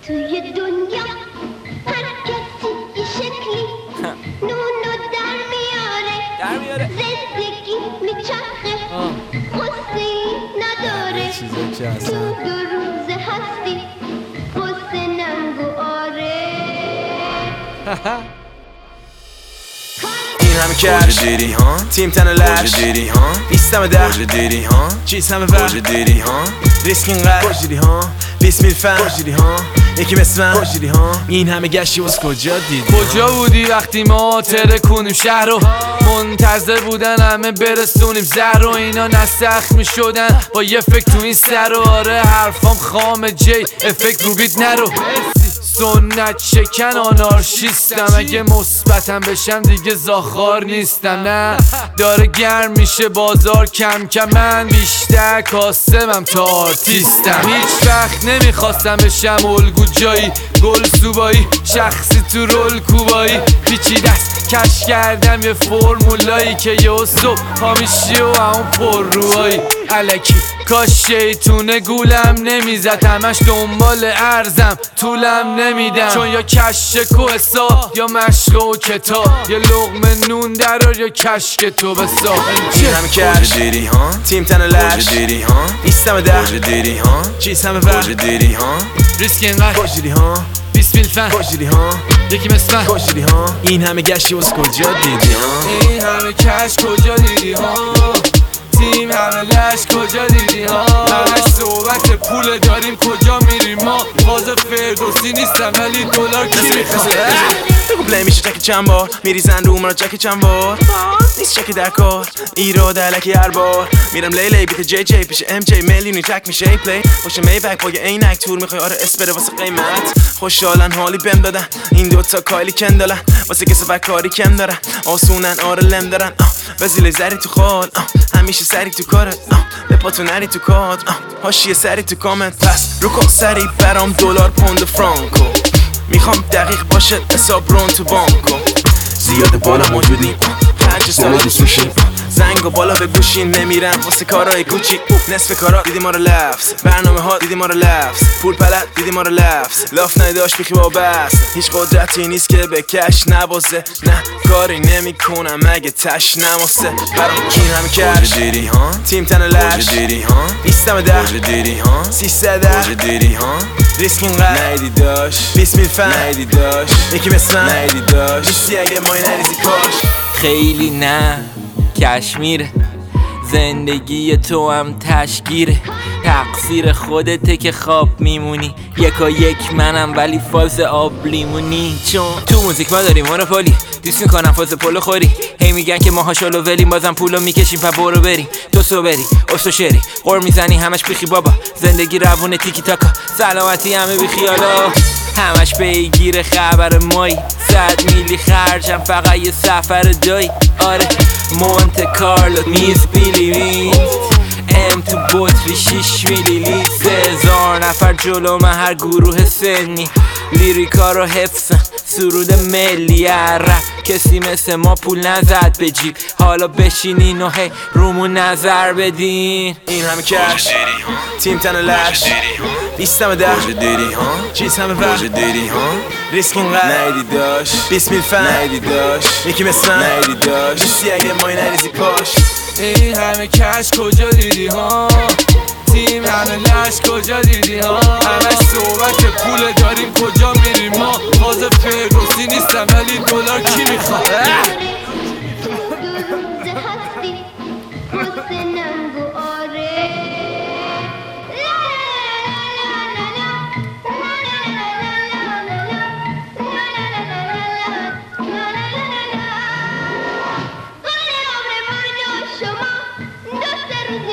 توی دنیا هر کسی یه شکلی نونو در میاره زندگی میچرخه قصه نداره تو دو روز هستی قصه ننگو آره این همه کش دیری ها تیم تن لش دیری ها نیستم ده دیری ها چیز همه وقت دیری ها ریسک اینقدر دیری ها 20 میل فن دیری ها یکی مثل من دیری ها این همه گشتی واسه کجا دیدی کجا بودی وقتی ما ترکونیم شهر رو منتظر بودن همه برسونیم زهر رو اینا نسخ می شدن با یه فکر تو این سر و آره حرفام خام جی افکت رو بیت نرو سنت شکن آنارشیستم اگه مثبتم بشم دیگه زاخار نیستم نه داره گرم میشه بازار کم کم من بیشتر کاسمم تا آرتیستم هیچ وقت نمیخواستم بشم الگو جایی گل سوبایی شخصی تو رول کوبایی پیچیده است کش کردم یه فرمولایی که یه صبح هامیشی و همون پر روایی الکی کاش شیطونه گولم نمیزد همش دنبال ارزم طولم نمیدم چون یا کش کوهسا یا مشق و کتاب یا لقمه نون درار یا کشک تو بسا این همه کش دیری ها تیم تن لش دیری ها نیستم ده دیری ها چیز همه وقت دیری ها ریسک اینقدر دیری ها 20 میل فن دیری ها یکی مثل من دیری ها این همه گشتی واسه کجا دیدی ها این همه کش کجا دیدی ها تیم همه لش کجا دیدی ها همش صحبت پول داریم کجا میریم ما باز فردوسی نیستم ولی دلار کی میخواد بگو پلی میشه چک چند بار میریزن رو مرا چک چند بار نیست چک در کار ایراد علکی هر بار میرم لیلی بیت جی جی پیش ام جی میلیونی تک میشه ای پلی باشه می بک با یه عینک تور میخوای آره اسپره واسه قیمت خوشحالن حالی بهم دادن این دوتا کایلی کندالن واسه کسب کاری کم دارن آسونن آره لم دارن وزیل زری تو خال همیشه سری تو کارت به پاتو نری تو کادر هاشیه سری تو کامنت پس رو کن سری برام دلار پوند فرانکو میخوام دقیق باشه حساب رون تو بانکو زیاد بالا موجودیم 5 سال دوست میشیم زنگ و بالا به گوشین نمیرم واسه کارهای کوچیک نصف کارا دیدی ما رو لفظ برنامه ها دیدی ما رو لفظ پول پلت دیدی ما رو لفظ لاف نداشت بیخی با بس هیچ قدرتی نیست که به کش نبازه نه کاری نمیکنم مگه تش نماسه برام کین همه کش دیری ها تیم تن لش دیری ها نیستم ده دیری ها 300 دیری ها ریسک اینقدر نیدی داشت 20 میل فن نیدی داشت یکی مثل من نیدی داشت نیستی اگه مای نریزی کاش خیلی نه کشمیره زندگی تو هم تشگیره تقصیر خودته که خواب میمونی یکا یک منم ولی فاز آب لیمونی چون تو موزیک ما داریم مونوپولی دوست میکنم فاز پولو خوری هی میگن که ماها شلو ولیم بازم پولو میکشیم پا برو بریم تو سو بری استو شری قر میزنی همش بیخی بابا زندگی روونه تیکی تاکا سلامتی همه بیخیالا همش پیگیر خبر مایی 100 میلی خرجم فقط یه سفر جایی آره مونت کارلو میز بیلی وینت ام تو بطری 6 میلی لیتر 3000 نفر جلو من هر گروه سنی لیریکا رو حفظن سرود ملی رپ کسی مثل ما پول نزد به جیب حالا بشینین و هی رومون نظر بدین این همه کش تیم تن لش نیستم ده دیری ها چیز همه وقت دیری ها ریسک اینقدر نیدی داشت 20 میل فن نیدی داشت یکی مثل من نیدی داشت نیستی اگه مای نریزی پاش این همه کش کجا دیدی ها تیم همه لش کجا دیدی ها همش صحبت پول داریم کجا میریم ما باز فردوسی نیستم ولی دلار کی میخواد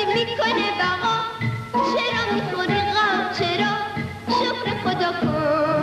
میکنه بقا چرا میخوری غم چرا شکر خدا کن